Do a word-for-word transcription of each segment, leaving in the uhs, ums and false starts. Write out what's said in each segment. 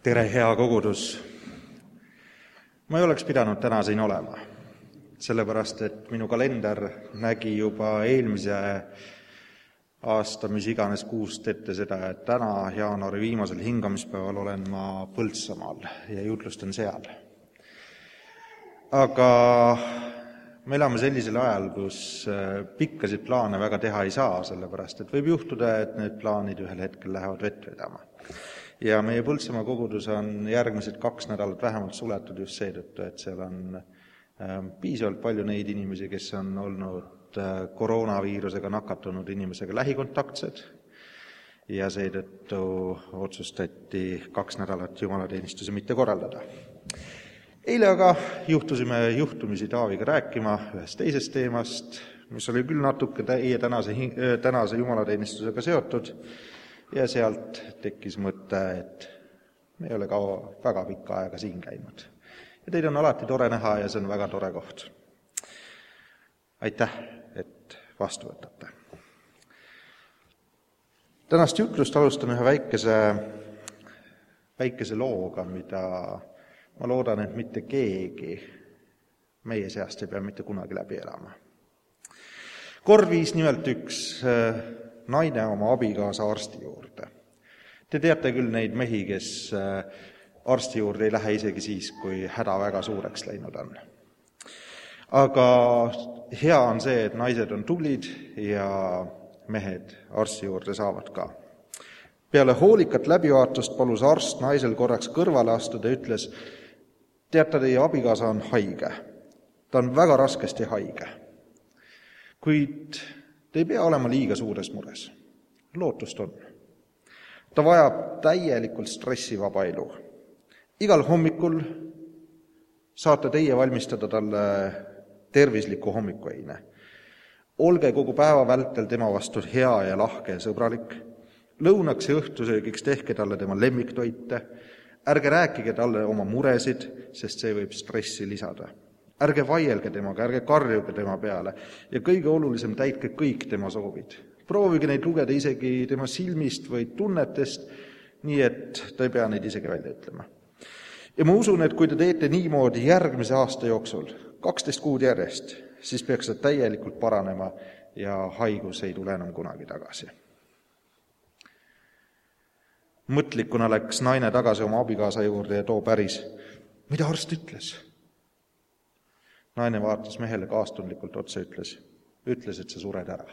Tere, hea kogudus! Ma ei oleks pidanud täna siin olema, sellepärast et minu kalender nägi juba eelmise aasta, mis iganes kuust ette seda, et täna jaanuari viimasel hingamispäeval olen ma Põltsamaal ja jutlustan seal. Aga me elame sellisel ajal, kus pikkasid plaane väga teha ei saa, sellepärast et võib juhtuda, et need plaanid ühel hetkel lähevad vett vedama. Ja meie Põltsamaa kogudus on järgmised kaks nädalat vähemalt suletud just seetõttu, et seal on piisavalt palju neid inimesi, kes on olnud koroonaviirusega nakatunud inimesega lähikontaktsed ja seetõttu otsustati kaks nädalat jumalateenistuse mitte korraldada. Eile aga juhtusime juhtumisi Taaviga rääkima ühest teisest teemast, mis oli küll natuke teie tänase, tänase jumalateenistusega seotud, ja sealt tekkis mõte, et me ei ole ka väga pikka aega siin käinud. Ja teid on alati tore näha ja see on väga tore koht. Aitäh, et vastu võtate. Tänast jutlust alustan ühe väikese, väikese looga, mida ma loodan, et mitte keegi meie seast ei pea mitte kunagi läbi elama. Kord viis nimelt üks naine oma abikaasa arsti juurde. Te teate küll neid mehi, kes arsti juurde ei lähe isegi siis, kui häda väga suureks läinud on. Aga hea on see, et naised on tublid ja mehed arsti juurde saavad ka. Peale hoolikat läbivaatust palus arst naisel korraks kõrvale astuda ja ütles, teate, teie abikaasa on haige. Ta on väga raskesti haige. Kuid te ei pea olema liiga suures mures. Lootust on. Ta vajab täielikult stressivaba elu. Igal hommikul saate teie valmistada talle tervisliku hommikueine. Olge kogu päeva vältel tema vastu hea ja lahke ja sõbralik. Lõunaks ja õhtusöögiks tehke talle tema lemmiktoite. Ärge rääkige talle oma muresid, sest see võib stressi lisada. Ärge vaielge temaga, ärge karjuge tema peale ja kõige olulisem, täitke kõik tema soovid. Proovige neid lugeda isegi tema silmist või tunnetest, nii et ta ei pea neid isegi välja ütlema. Ja ma usun, et kui te teete niimoodi järgmise aasta jooksul, kaksteist kuud järjest, siis peaks ta täielikult paranema ja haigus ei tule enam kunagi tagasi. Mõtlikuna läks naine tagasi oma abikaasa juurde ja too päris, mida arst ütles? Naine vaatas mehele kaastundlikult otsa, ütles, ütles, et sa sured ära.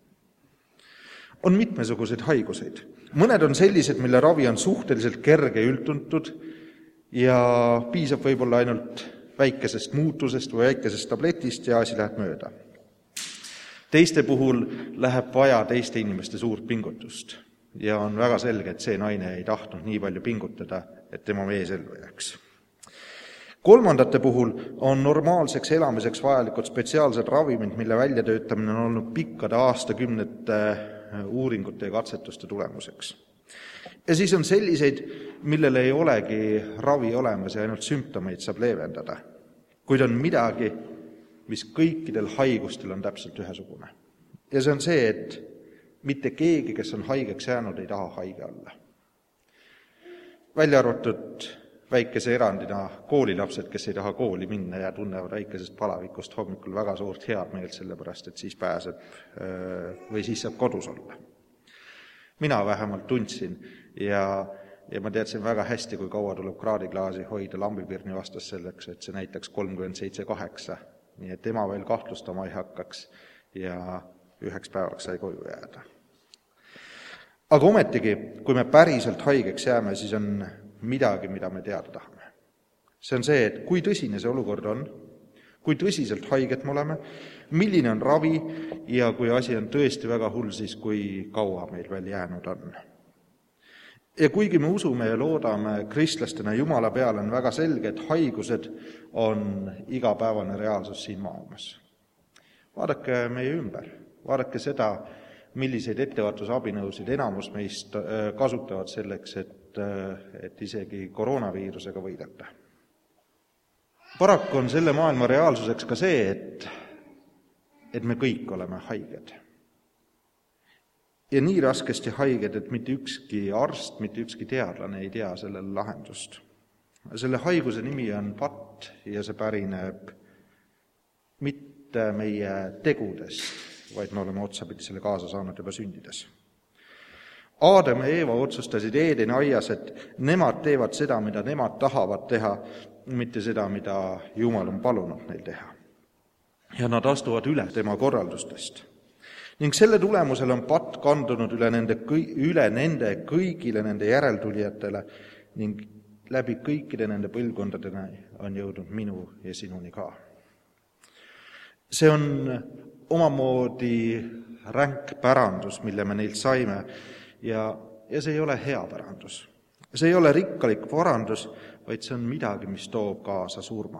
On mitmesuguseid haiguseid. Mõned on sellised, mille ravi on suhteliselt kerge ja üldtuntud ja piisab võib-olla ainult väikesest muutusest või väikesest tabletist ja asi läheb mööda. Teiste puhul läheb vaja teiste inimeste suurt pingutust ja on väga selge, et see naine ei tahtnud nii palju pingutada, et tema mees ellu jääks. Kolmandate puhul on normaalseks elamiseks vajalikud spetsiaalsed ravimid, mille väljatöötamine on olnud pikkade aastakümnete uuringute ja katsetuste tulemuseks. Ja siis on selliseid, millele ei olegi ravi olemas ja ainult sümptomeid saab leevendada. Kuid on midagi, mis kõikidel haigustel on täpselt ühesugune. Ja see on see, et mitte keegi, kes on haigeks jäänud, ei taha haige olla. Välja arvatud väikese erandina koolilapsed, kes ei taha kooli minna ja tunnevad väikesest palavikust hommikul väga suurt head meelt, sellepärast, et siis pääseb või siis saab kodus olla. Mina vähemalt tundsin ja, ja ma teadsin väga hästi, kui kaua tuleb kraadiklaasi hoida lambipirni vastas selleks, et see näitaks kolmkümmend seitse kaheksa, nii et ema veel kahtlustama ei hakkaks ja üheks päevaks sai koju jääda. Aga ometigi, kui me päriselt haigeks jääme, siis on midagi, mida me teada tahame. See on see, et kui tõsine see olukord on, kui tõsiselt haiget me oleme, milline on ravi ja kui asi on tõesti väga hull, siis kui kaua meil veel jäänud on. Ja kuigi me usume ja loodame kristlastena Jumala peale, on väga selge, et haigused on igapäevane reaalsus siin maailmas. Vaadake meie ümber, vaadake seda, milliseid ettevaatusabinõusid enamus meist kasutavad selleks, et et isegi koroonaviirusega võidelda. Paraku on selle maailma reaalsuseks ka see, et, et me kõik oleme haiged. ja nii raskesti haiged, et mitte ükski arst, mitte ükski teadlane ei tea sellele lahendust. Selle haiguse nimi on patt ja see pärineb mitte meie tegudest, vaid me oleme otsapidi selle kaasa saanud juba sündides. Aadam ja Eeva otsustasid Eedeni aias, et nemad teevad seda, mida nemad tahavad teha, mitte seda, mida Jumal on palunud neil teha. Ja nad astuvad üle tema korraldustest. Ning selle tulemusel on patt kandunud üle nende, üle nende kõigile nende järeltulijatele ning läbi kõikide nende põlvkondadena on jõudnud minu ja sinuni ka. See on omamoodi ränk pärandus, mille me neilt saime, ja, ja see ei ole hea pärandus. See ei ole rikkalik varandus, vaid see on midagi, mis toob kaasa surma.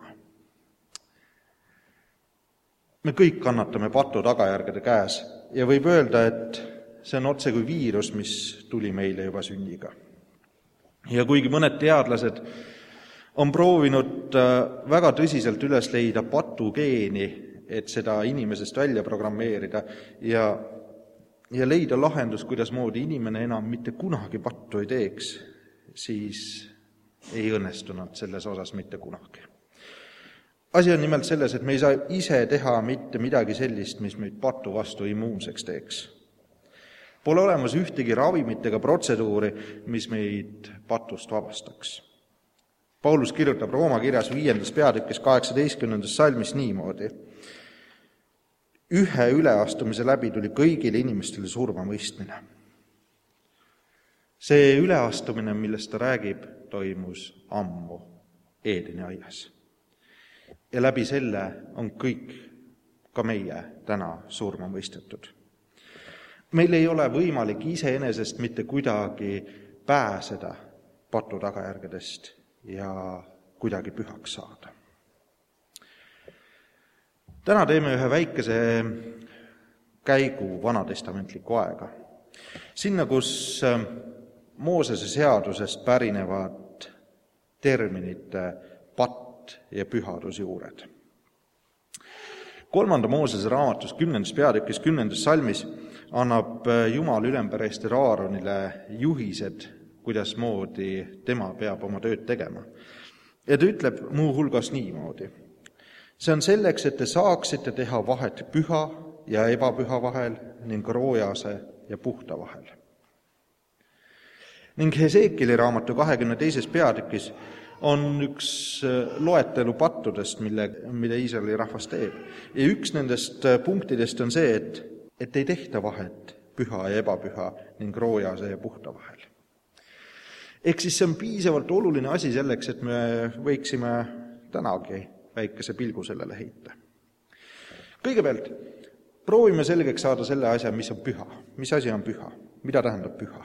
Me kõik kannatame patu tagajärgede käes ja võib öelda, et see on otse kui viirus, mis tuli meile juba sünniga. Ja kuigi mõned teadlased on proovinud väga tõsiselt üles leida patugeeni, et seda inimesest välja programmeerida ja, ja leida lahendus, kuidas moodi inimene enam mitte kunagi pattu ei teeks, siis ei õnnestunud selles osas mitte kunagi. Asi on nimelt selles, et me ei saa ise teha mitte midagi sellist, mis meid patu vastu immuunseks teeks. Pole olemas ühtegi ravimit ega protseduuri, mis meid patust vabastaks. Paulus kirjutab Rooma kirjas viiendas peatükis kaheksateistkümnendas salmis niimoodi. Ühe üleastumise läbi tuli kõigile inimestele surma mõistmine. See üleastumine, millest ta räägib, toimus ammu Eedeni aias. Ja läbi selle on kõik, ka meie, täna surma mõistetud. Meil ei ole võimalik iseenesest mitte kuidagi pääseda patu tagajärgedest ja kuidagi pühaks saada. Täna teeme ühe väikese käigu vanatestamentlikku aega. Sinna, kus Moosese seadusest pärinevad terminite patt ja pühadus juured. Kolmanda Moosese raamatus kümnendas peatükis kümnendas salmis annab Jumal ülempreester Aaronile juhised, kuidas moodi tema peab oma tööd tegema. Ja ta ütleb muu hulgas niimoodi. See on selleks, et te saaksite teha vahet püha ja ebapüha vahel ning roojase ja puhta vahel. Ning Heseekili raamatu kahekümne teises peatükis on üks loetelu pattudest, mille, mida Iisraeli rahvas teeb. Ja üks nendest punktidest on see, et, et ei tehta vahet püha ja ebapüha ning roojase ja puhta vahel. Ehk siis see on piisavalt oluline asi selleks, et me võiksime tänagi väikese pilgu sellele heita. Kõigepealt proovime selgeks saada selle asja, mis on püha. Mis asi on püha? Mida tähendab püha?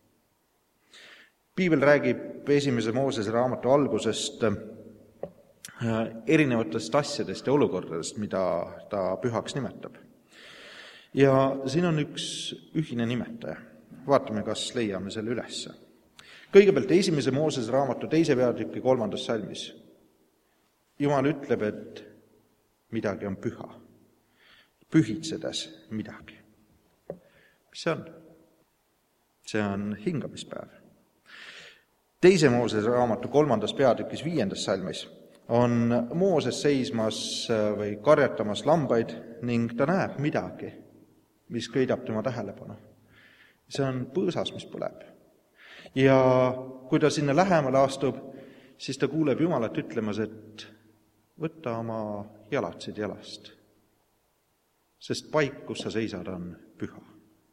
Piibel räägib esimese Moosese raamatu algusest erinevatest asjadest ja olukordadest, mida ta pühaks nimetab. Ja siin on üks ühine nimetaja. Vaatame, kas leiame selle üles. Kõigepealt esimese Moosese raamatu teise peatüki kolmandas salmis. Jumal ütleb, et midagi on püha. Pühitsedes midagi. Mis see on? See on hingamispäev. Teise Moosese raamatu kolmandas peatükis viiendas salmis on Mooses seismas või karjatamas lambaid ning ta näeb midagi, mis köidab tema tähelepanu. See on põõsas, mis põleb. Ja kui ta sinna lähemale astub, siis ta kuuleb Jumalat ütlemas, et võta oma jalatsid jalast, sest paik, kus sa seisad, on püha.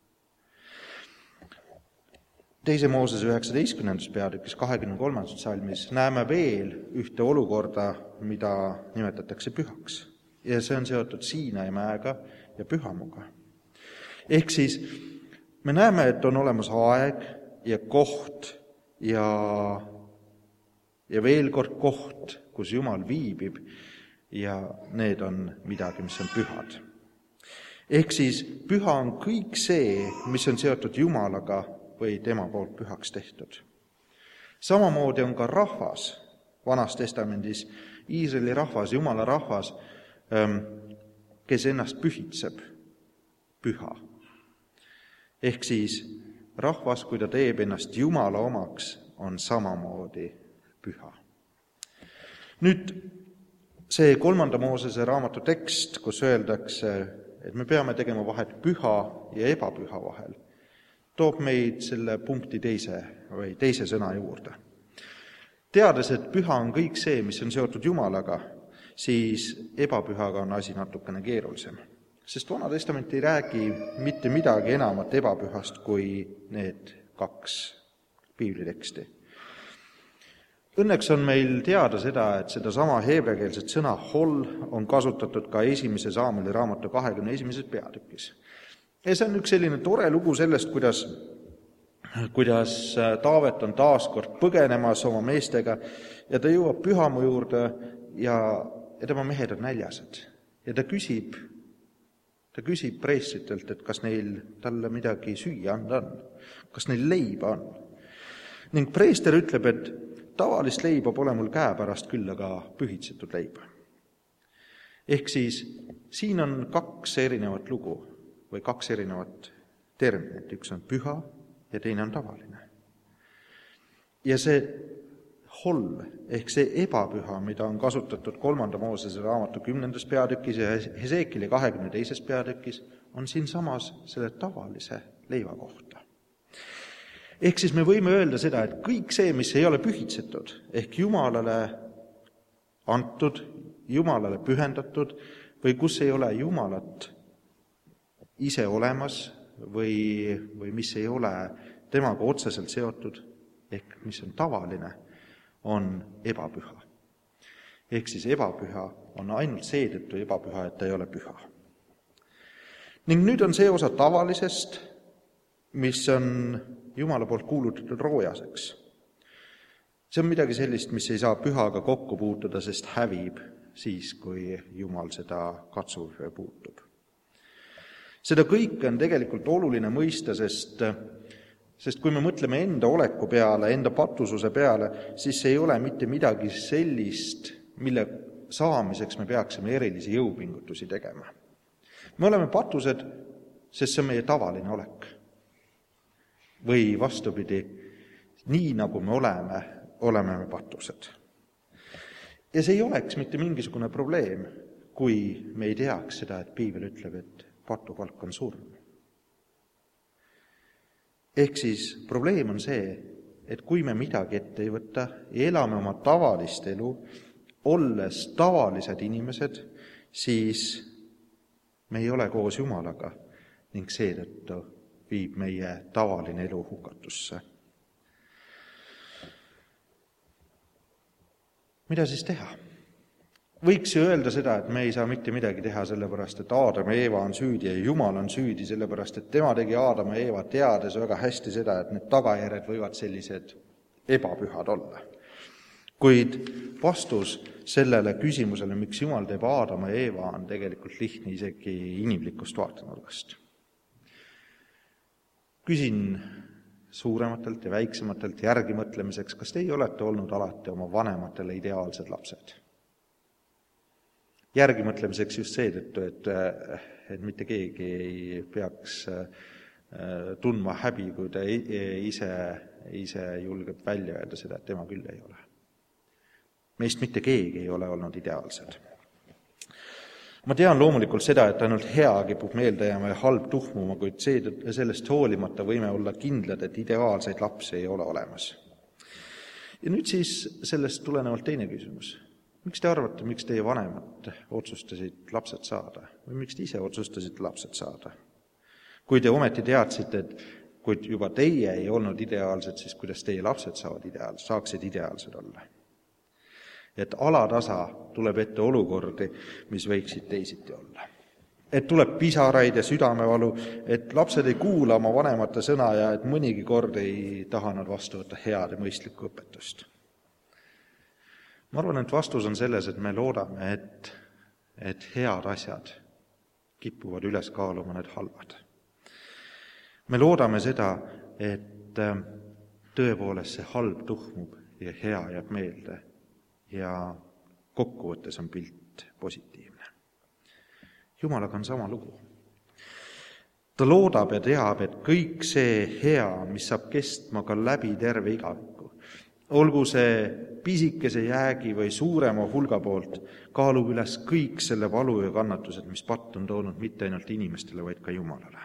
Teise Moosese üheksateistkümnendas peatükis kahekümne kolmandas salmis näeme veel ühte olukorda, mida nimetatakse pühaks. Ja see on seotud Siinai mäega ja pühamuga. Ehk siis me näeme, et on olemas aeg ja koht ja, ja veel kord koht, kus Jumal viibib ja need on midagi, mis on pühad. Ehk siis püha on kõik see, mis on seotud Jumalaga või tema poolt pühaks tehtud. Samamoodi on ka rahvas, Vanas testamendis, Iisraeli rahvas, Jumala rahvas, kes ennast pühitseb, püha. Ehk siis rahvas, kui ta teeb ennast Jumala omaks, on samamoodi püha. Nüüd see kolmanda Moosese raamatu tekst, kus öeldakse, et me peame tegema vahet püha ja ebapüha vahel, toob meid selle punkti teise või teise sõna juurde. Teades, et püha on kõik see, mis on seotud Jumalaga, siis ebapühaga on asi natukene keerulisem. Sest Vana Testament ei räägi mitte midagi enamat ebapühast kui need kaks piibliteksti. Õnneks on meil teada seda, et seda sama heebreakeelset sõna hol on kasutatud ka esimese Saamuli raamatu kahekümne esimeses peatükis. Ja see on üks selline tore lugu sellest, kuidas, kuidas Taavet on taaskord põgenemas oma meestega ja ta jõuab pühamu juurde ja, ja tema mehed on näljased. Ja ta küsib, ta küsib preestritelt, et kas neil talle midagi süüa anda on, kas neil leiba on. Ning preester ütleb, et tavalist leiba pole mul käepärast küll, aga pühitsetud leiba. Ehk siis siin on kaks erinevat lugu või kaks erinevat terminit. Üks on püha ja teine on tavaline. Ja see hol ehk see ebapüha, mida on kasutatud kolmanda Moosese raamatu kümnendas peatükis ja Heseekili kahekümne teises peatükis, on siin samas selle tavalise leiva kohta. Ehk siis me võime öelda seda, et kõik see, mis ei ole pühitsetud, ehk Jumalale antud, Jumalale pühendatud või kus ei ole Jumalat ise olemas või, või mis ei ole temaga otseselt seotud, ehk mis on tavaline, on ebapüha. Ehk siis ebapüha on ainult seetõttu ebapüha, et ta ei ole püha. Ning nüüd on see osa tavalisest, mis on Jumala poolt kuulutatud roojaseks. See on midagi sellist, mis ei saa pühaga kokku puutuda, sest hävib siis, kui Jumal seda katsub või puutub. Seda kõike on tegelikult oluline mõista, sest, sest kui me mõtleme enda oleku peale, enda patususe peale, siis ei ole mitte midagi sellist, mille saamiseks me peaksime erilisi jõupingutusi tegema. Me oleme patused, sest see on meie tavaline olek. Või vastupidi, nii nagu me oleme, oleme me patused. Ja see ei oleks mitte mingisugune probleem, kui me ei teaks seda, et piibel ütleb, et patupalk on surm. Ehk siis probleem on see, et kui me midagi ette ei võta, elame oma tavalist elu, olles tavalised inimesed, siis me ei ole koos Jumalaga ning seetõttu viib meie tavaline elu hukatusse. Mida siis teha? Võiks ju öelda seda, et me ei saa mitte midagi teha sellepärast, et Aadam ja Eeva on süüdi ja Jumal on süüdi sellepärast, et tema tegi Aadam ja Eeva teades väga hästi seda, et need tagajärjed võivad sellised ebapühad olla. Kuid vastus sellele küsimusele, miks Jumal teeb Aadam ja Eeva, on tegelikult lihtne isegi inimlikust vaatenurgast. Küsin suurematelt ja väiksematelt järgimõtlemiseks, kas teie olete olnud alati oma vanematele ideaalsed lapsed? Järgimõtlemiseks just seetõttu, et, et mitte keegi ei peaks tundma häbi, kui ta ise, ise julgeb välja öelda seda, et tema küll ei ole. Meist mitte keegi ei ole olnud ideaalsed. Ma tean loomulikult seda, et ainult hea kipub meelde jääma ja halb tuhmuma, kuid sellest hoolimata võime olla kindlad, et ideaalseid lapsi ei ole olemas. Ja nüüd siis sellest tulenevalt teine küsimus. Miks te arvate, miks teie vanemad otsustasid lapsed saada? Või miks te ise otsustasid lapsed saada? Kui te ometi teadsite, et kui juba teie ei olnud ideaalsed, siis kuidas teie lapsed saavad ideaalsed, saaksid ideaalsed olla? Et alatasa tuleb ette olukordi, mis võiksid teisiti olla. Et tuleb pisaraid ja südamevalu, et lapsed ei kuula oma vanemate sõna ja et mõnigi kord ei taha nad vastu võtta head ja mõistlikku õpetust. Ma arvan, et vastus on selles, et me loodame, et, et head asjad kipuvad üles kaaluma need halvad. Me loodame seda, et tõepoolest see halb tuhmub ja hea jääb meelde ja kokkuvõttes on pilt positiivne. Jumalaga on sama lugu. Ta loodab ja teab, et kõik see hea, mis saab kestma ka läbi terve igaviku, olgu see pisikese jäägi või suurema hulga poolt, kaalub üles kõik selle valu ja kannatused, mis patt on toonud mitte ainult inimestele, vaid ka Jumalale.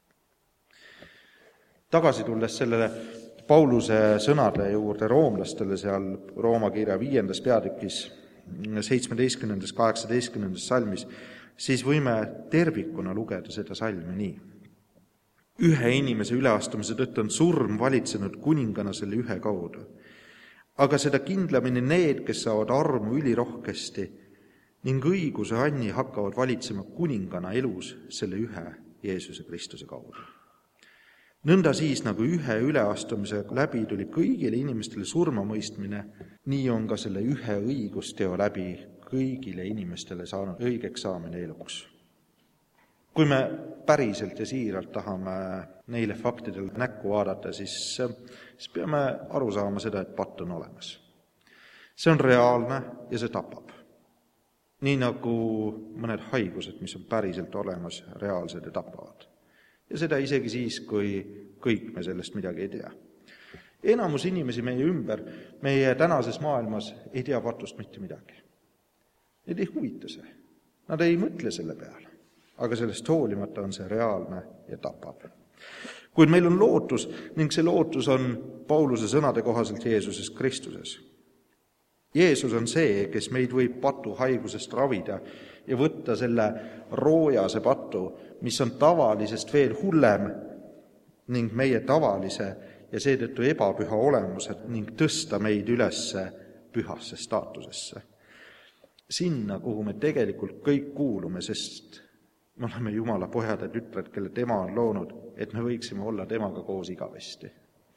Tagasi tulles sellele Pauluse sõnade juurde roomlastele seal Rooma kirja viiendas peatükis, seitsmeteistkümnendas, kaheksateistkümnendas salmis, siis võime tervikuna lugeda seda salmi nii. Ühe inimese üleastumise tõttu on surm valitsenud kuningana selle ühe kaudu. Aga seda kindlamini need, kes saavad armu ülirohkesti ning õiguse anni hakkavad valitsema kuningana elus selle ühe Jeesuse Kristuse kaudu. Nõnda siis, nagu ühe üleastumise läbi tuli kõigile inimestele surmamõistmine, nii on ka selle ühe õigusteo läbi kõigile inimestele saanud õigeks saamine eluks. Kui me päriselt ja siiralt tahame neile faktidele näkku vaadata, siis, siis peame aru saama seda, et patt on olemas. See on reaalne ja see tapab. Nii nagu mõned haigused, mis on päriselt olemas, reaalsed ja tapavad. Ja seda isegi siis, kui kõik me sellest midagi ei tea. Enamus inimesi meie ümber, meie tänases maailmas ei tea patust mitte midagi. Neid ei huvita see. Nad ei mõtle selle peale. Aga sellest hoolimata on see reaalne ja tapab. Kuid meil on lootus ning see lootus on Pauluse sõnade kohaselt Jeesuses Kristuses. Jeesus on see, kes meid võib patu haigusest ravida ja võtta selle roojase patu, mis on tavalisest veel hullem ning meie tavalise ja seetõttu ebapüha olemused ning tõsta meid üles pühasse staatusesse. Sinna, kuhu me tegelikult kõik kuulume, sest me oleme Jumala pojad ja tütred, kelle tema on loonud, et me võiksime olla temaga koos igavesti.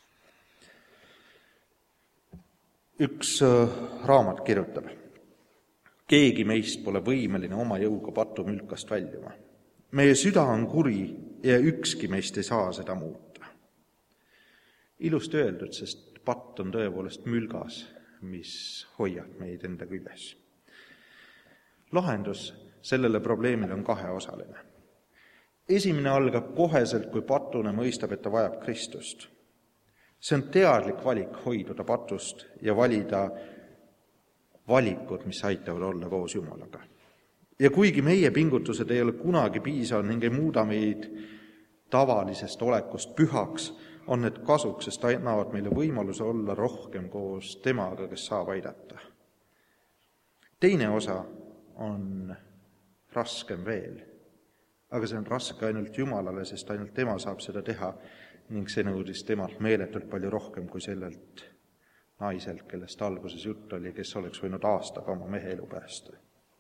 Üks raamat kirjutab, keegi meist pole võimeline oma jõuga patu mülkast väljuma. Meie süda on kuri ja ükski meist ei saa seda muuta. Ilusti öeldud, sest patt on tõepoolest mülgas, mis hoiab meid enda küljes. Lahendus sellele probleemile on kaheosaline. Esimene algab koheselt, kui patune mõistab, et ta vajab Kristust. See on teadlik valik hoiduda patust ja valida valikud, mis aitavad olla koos Jumalaga. Ja kuigi meie pingutused ei ole kunagi piisav ning ei muuda meid tavalisest olekust pühaks, on need kasuks, sest annavad meile võimaluse olla rohkem koos temaga, kes saab aidata. Teine osa on raskem veel, aga see on raske ainult Jumalale, sest ainult tema saab seda teha ning see nõudis temalt meeletult palju rohkem kui sellelt naiselt, kellest alguses jutt oli, kes oleks võinud aastaga oma mehe elu päästa.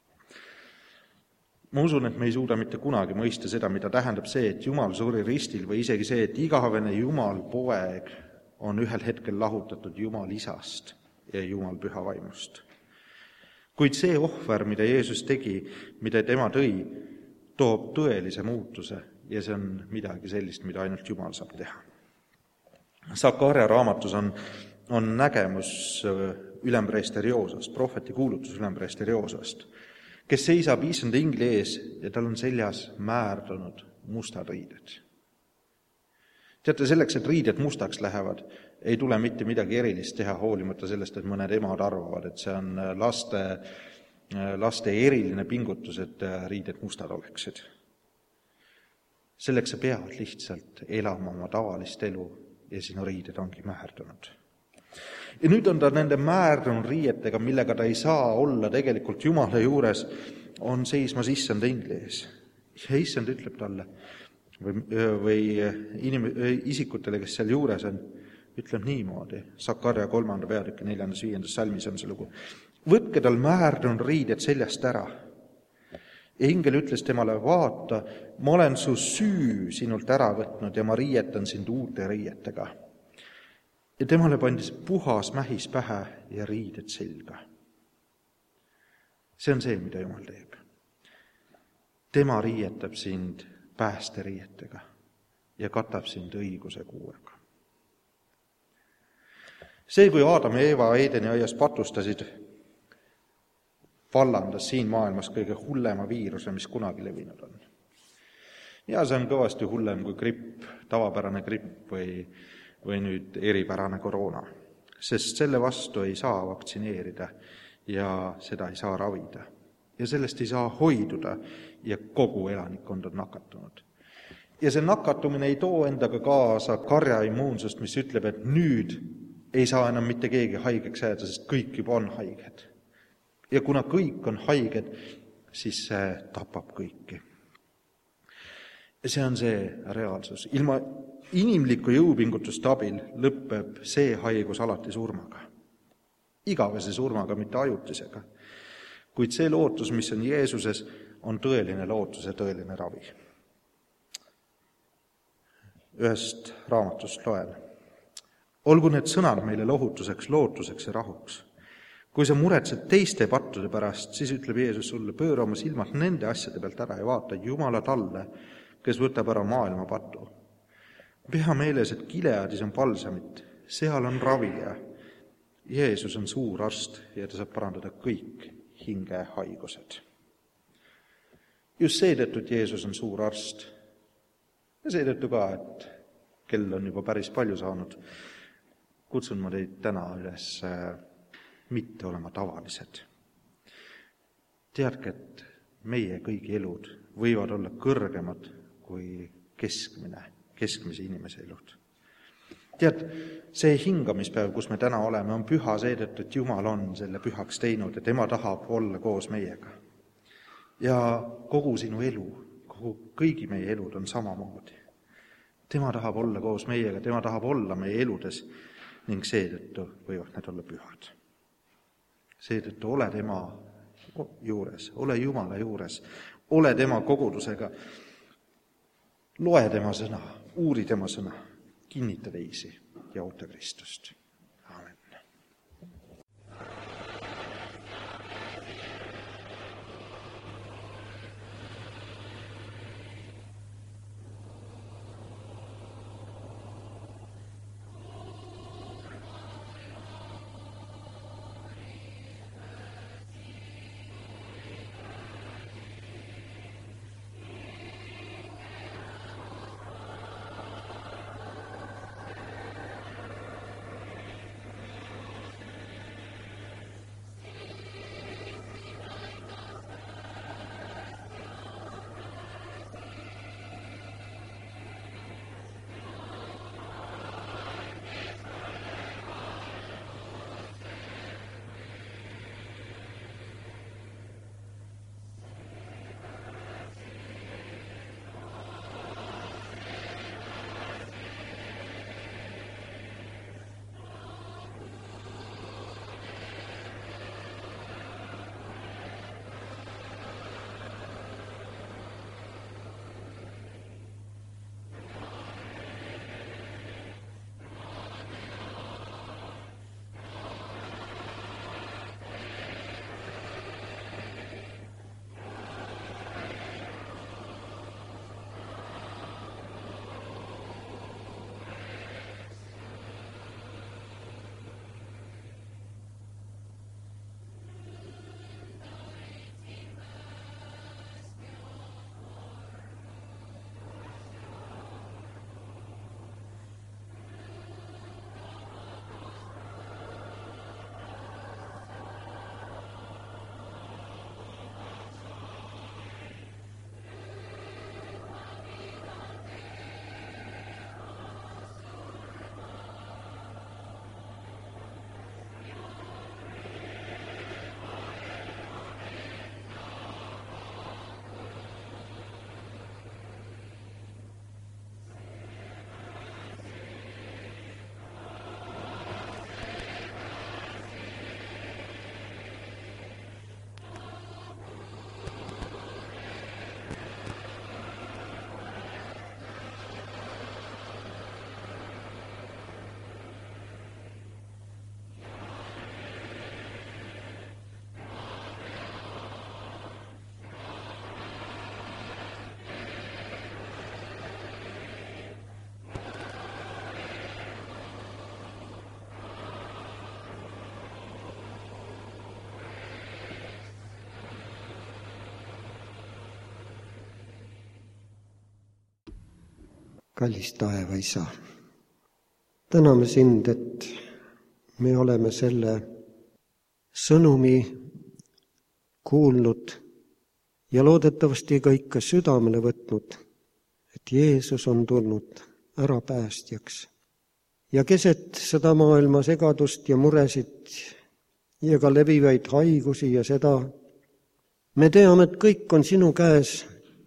Ma usun, et me ei suuda mitte kunagi mõista seda, mida tähendab see, et Jumal suri ristil või isegi see, et igavene Jumal poeg on ühel hetkel lahutatud Jumal isast ja Jumal püha vaimust. Kuid see ohver, mida Jeesus tegi, mida tema tõi, toob tõelise muutuse ja see on midagi sellist, mida ainult Jumal saab teha. Sakaria raamatus on, on nägemus ülempreester Joosast, prohveti kuulutus ülempreester Joosast, kes seisab issanda ingli ees ja tal on seljas määrdunud mustad riided. Teate, selleks, et riided mustaks lähevad, ei tule mitte midagi erilist teha, hoolimata sellest, et mõned emad arvavad, et see on laste, laste eriline pingutus, et riided mustad oleksid. Selleks sa pead lihtsalt elama oma tavalist elu ja sinu riided ongi määrdunud. Ja nüüd on ta nende määrdunud riietega, millega ta ei saa olla tegelikult Jumala juures, on seismas issanda ingli ees. Ja issand ütleb talle või, või inim, isikutele, kes seal juures on, ütleb niimoodi, Sakaria kolmanda peatüki neljandas viiendas salmis on see lugu. Võtke tal määrdunud riided seljast ära. Ja ingel ütles temale, vaata, ma olen su süü sinult ära võtnud ja ma riietan sind uute riietega. Ja temale pandis puhas mähis pähe ja riided selga. See on see, mida Jumal teeb. Tema riietab sind päästeriietega ja katab sind õiguse kuuega. See, kui Aadam ja Eeva Eedeni aias patustasid, vallandas siin maailmas kõige hullema viiruse, mis kunagi levinud on. Ja see on kõvasti hullem kui gripp, tavapärane gripp või, või nüüd eripärane koroona. Sest selle vastu ei saa vaktsineerida ja seda ei saa ravida. Ja sellest ei saa hoiduda ja kogu elanikkond on nakatunud. Ja see nakatumine ei too endaga kaasa karja immuunsust, mis ütleb, et nüüd ei saa enam mitte keegi haigeks jääda, sest kõik juba on haiged. Ja kuna kõik on haiged, siis see tapab kõiki. Ja see on see reaalsus. Ilma inimliku jõupingutuste abil lõpeb see haigus alati surmaga. Igavese surmaga, mitte ajutisega. Kuid see lootus, mis on Jeesuses, on tõeline lootus ja tõeline ravi. Ühest raamatust loen. Olgu need sõnad meile lohutuseks, lootuseks ja rahuks. Kui sa muretsed teiste pattude pärast, siis ütleb Jeesus sulle, pööra oma silmad nende asjade pealt ära ja vaata Jumala talle, kes võtab ära maailma patu. Pea meeles, et Gileadis on palsamit, seal on ravija. Jeesus on suur arst ja ta saab parandada kõik hingehaigused. Just seetõttu, et Jeesus on suur arst. Ja seetõttu ka, et kell on juba päris palju saanud. Kutsun ma teid täna üles mitte olema tavalised. Teadke, et meie kõigi elud võivad olla kõrgemad kui keskmine, keskmise inimese elud. Tead, see hingamispäev, kus me täna oleme, on püha seetõttu, et Jumal on selle pühaks teinud ja tema tahab olla koos meiega. Ja kogu sinu elu, kogu kõigi meie elud on samamoodi. Tema tahab olla koos meiega, tema tahab olla meie eludes ning seetõttu võivad need olla pühad. Seetõttu ole tema juures, ole Jumala juures, ole tema kogudusega, loe tema sõna, uuri tema sõna, kinnita teisi ja oota Kristust. Aamen. kallis taevaisa, täname sind, et me oleme selle sõnumi kuulnud ja loodetavasti ka ikka südamele võtnud, et Jeesus on tulnud ärapäästjaks. Ja keset seda maailma segadust ja muresid ja ka levivaid haigusi ja seda, me teame, et kõik on sinu käes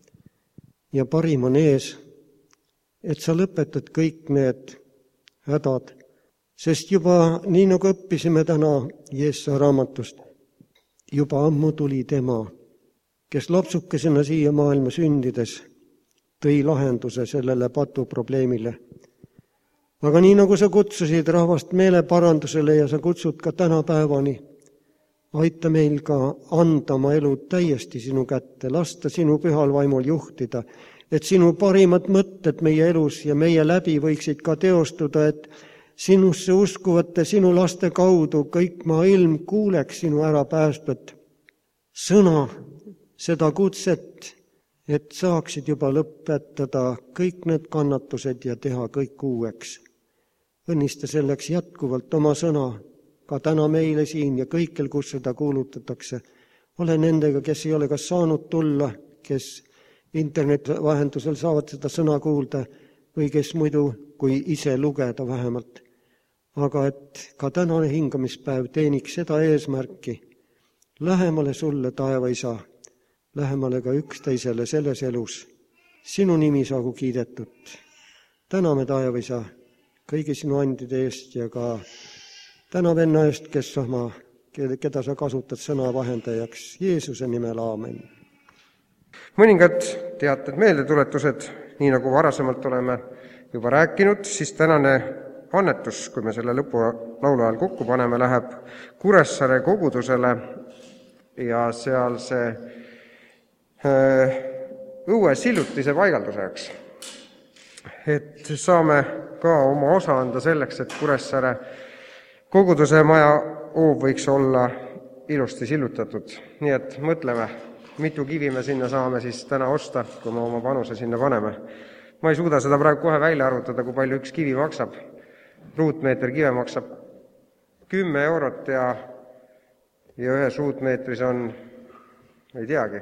ja parim on ees, et sa lõpetad kõik need hädad, sest juba nii nagu õppisime täna Jeesuse raamatust, juba ammu tuli tema, kes lapsukesena siia maailma sündides tõi lahenduse sellele patuprobleemile. Aga nii nagu sa kutsusid rahvast meeleparandusele ja sa kutsud ka tänapäevani, aita meil ka anda oma elu täiesti sinu kätte, lasta sinu pühal vaimul juhtida, et sinu parimad mõtted meie elus ja meie läbi võiksid ka teostuda, et sinusse uskuvate sinu laste kaudu kõik maailm kuuleks sinu ärapäästvat sõna, seda kutset, et saaksid juba lõpetada kõik need kannatused ja teha kõik uueks. Õnnista selleks jätkuvalt oma sõna, ka täna meile siin ja kõikjal, kus seda kuulutatakse. Ole nendega, kes ei ole kas saanud tulla, kes interneti vahendusel saavad seda sõna kuulda või kes muidu kui ise lugeda vähemalt. Aga et ka tänane hingamispäev teeniks seda eesmärki, lähemale sulle, taevaisa, lähemale ka üksteisele selles elus. Sinu nimi saagu kiidetud. Täname, taevaisa, kõigi sinu andide eest ja ka täna venna eest, kes sama, keda sa kasutad sõna vahendajaks. Jeesuse nimel, aamen. Mõningad teated meeldetuletused, nii nagu varasemalt oleme juba rääkinud, siis tänane annetus, kui me selle lõpulaulu ajal kokku paneme, läheb Kuressaare kogudusele ja seal see äh, õue sillutise paigalduseks. Et saame ka oma osa anda selleks, et Kuressaare koguduse maja hoob võiks olla ilusti sillutatud. Nii et mõtleme, mitu kivi me sinna saame siis täna osta, kui me oma panuse sinna paneme. Ma ei suuda seda praegu kohe välja arvutada, kui palju üks kivi maksab. Ruutmeeter kive maksab kümme eurot ja, ja ühes ruutmeetris on, ei teagi.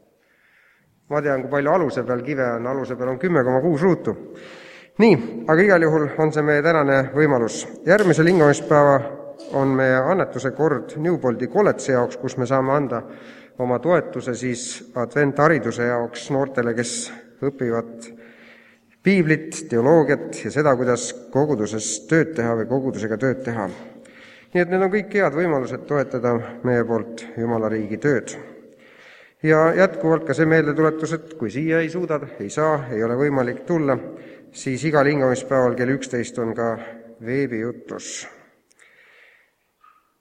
Ma tean, kui palju aluse peal kive on, aluse peal on kümme koma kuus ruutu. Nii, aga igal juhul on see meie tänane võimalus. Järgmisel hingamispäeva on meie annetuse kord Newboldi kolledži jaoks, kus me saame anda oma toetuse siis adventhariduse jaoks noortele, kes õpivad piiblit, teoloogiat ja seda, kuidas koguduses tööd teha või kogudusega tööd teha. Nii et need on kõik head võimalused toetada meie poolt Jumala riigi tööd. Ja jätkuvalt ka see meeldetuletus, et kui siia ei suuda, ei saa, ei ole võimalik tulla, siis igal hingamispäeval kell üksteist on ka veebijutlus.